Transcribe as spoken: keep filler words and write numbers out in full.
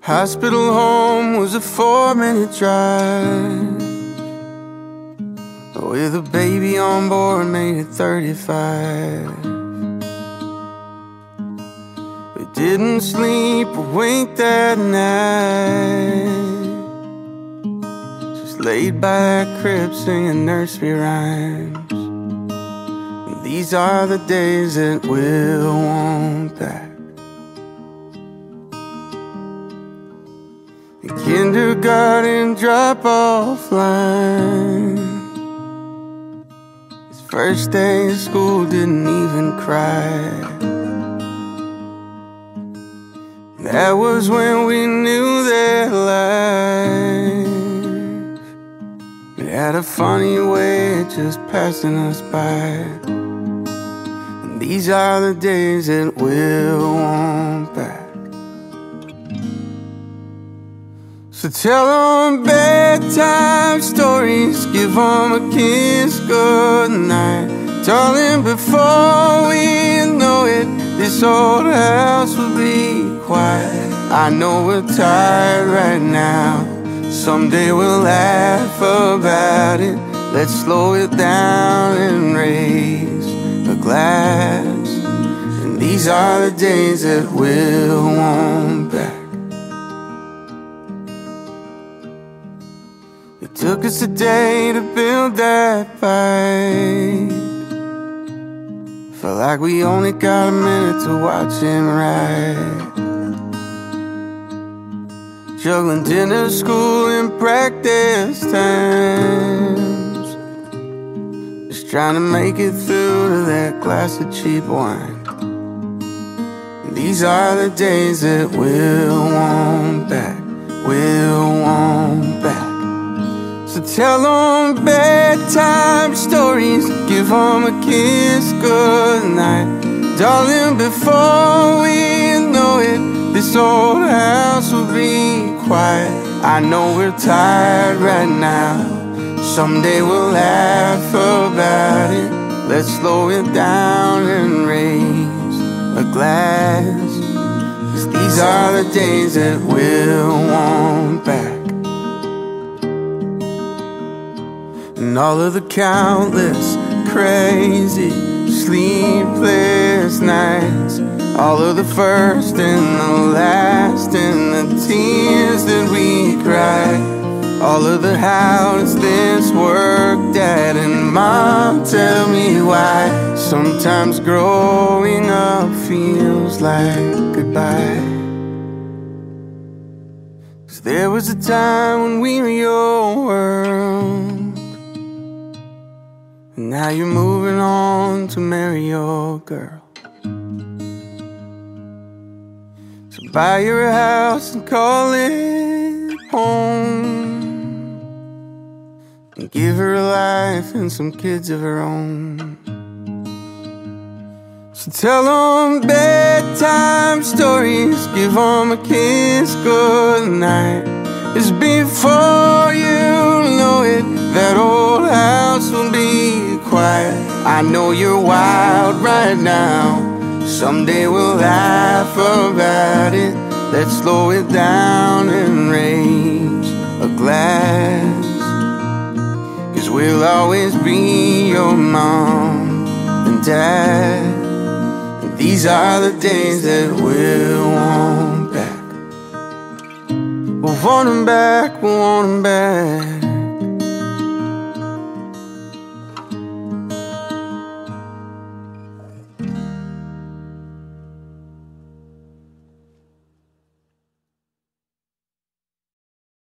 Hospital home was a four-minute drive. With a baby on board made it thirty-five. We didn't sleep or wink that night. Just laid by that crib singing nursery rhymes. And these are the days that we'll want back. The kindergarten drop-off line. His first day of school didn't even cry. That was when we knew that life, it had a funny way of just passing us by. And these are the days that we'll want back. So tell them bedtime stories, give them a kiss goodnight. Darling, before we know it, this old house will be quiet. I know we're tired right now, someday we'll laugh about it. Let's slow it down and raise a glass. And these are the days that we'll want back. It took us a day to build that fight. Felt like we only got a minute to watch him ride. Juggling dinner, school, and practice times. Just trying to make it through to that glass of cheap wine. And these are the days that we'll want back. We'll want back. So tell them bedtime stories, give them a kiss goodnight. Darling, before we know it, this old house will be quiet. I know we're tired right now, someday we'll laugh about it. Let's slow it down and raise a glass. 'Cause these are the days that we'll want back. And all of the countless crazy sleepless nights, all of the first and the last, and the tears that we cried, all of the how does this work, Dad and Mom, tell me why. Sometimes growing up feels like goodbye. 'Cause there was a time when we were your world, and now you're moving on to marry your girl. So buy your house and call it home, and give her a life and some kids of her own. So tell them bedtime stories, give them a kiss goodnight. It's before you know it, that old house will be quiet. I know you're wild right now, someday we'll laugh about it. Let's slow it down and raise a glass. 'Cause we'll always be your mom and dad. And these are the days that we'll want back. We'll want them back, we'll want them back.